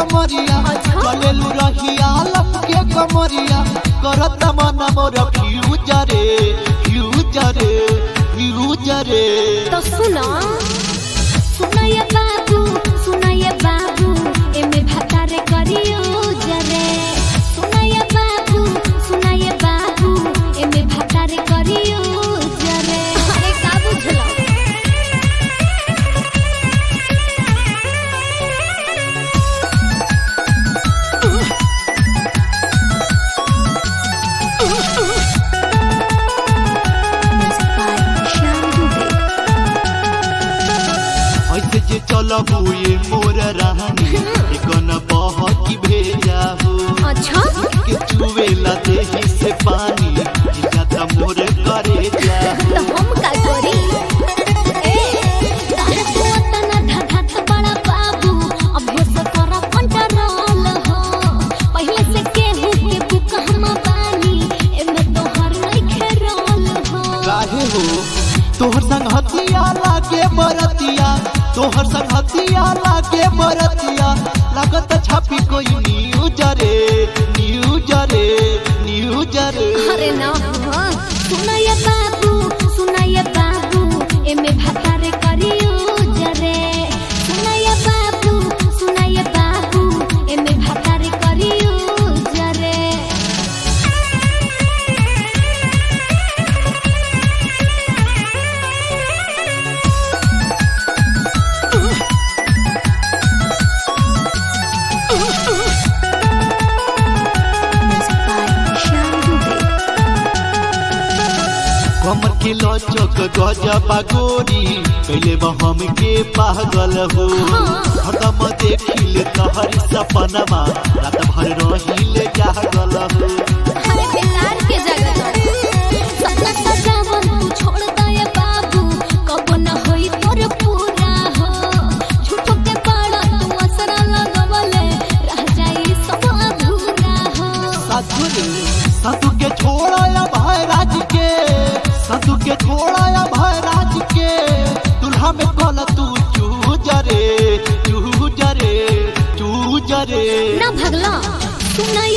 कमरिया चलेलू रहिया लपके कमरिया करत मन मोर फ्यूजरे फ्यूजरे फ्यूजरे। तो सुना सुनाया बाबू एमे भतारे करियो जरे। सुनाया बाबू एमे भतारे करियो जरे। अरे का बुझलो ऐसे जे चलबू ये मोर रानी एकन बहकी भेजा हो। अच्छा के चुवेला देही से पानी ज्यादा मोर करे जा तो हम का करी ए तारे पोतना धधत बड़ा बाबू अभ्यास करा कंट्रोल हो। पहले से केहू के बुक हम बानी एमे तो हर नहीं खेरोल हो। काहे हो तोहर संग हथिया लागे बरतिया तोहर संग हथिया लागे बरतिया लागत छापी कोई न्यूजरे न्यूजरे न्यूजरे। अरे ना सुनाया बाबू एमे भतारे करियो जरे। सुनाया बाबू एमे भतारे करियो जरे। कमर के लचक गजबा गोरी पहले हम के पागल हो। हरदम देखिल तहर सपनमा रात भर रहिल जागल हो। अरे बेकार के जगह सपना सजावन तू छोड़ दे बाबू कबो न होई तोर पूरा हो। झूठो के पड़ा तू असरा लगवले रह जाई सब अधूरा हो। साधु के छोड़ाया भाई राज के साधु के छोड़ाया भाई राज के दुल्हा में कल तू चूजरे चूजरे चूजरे। ना भगला सुनाया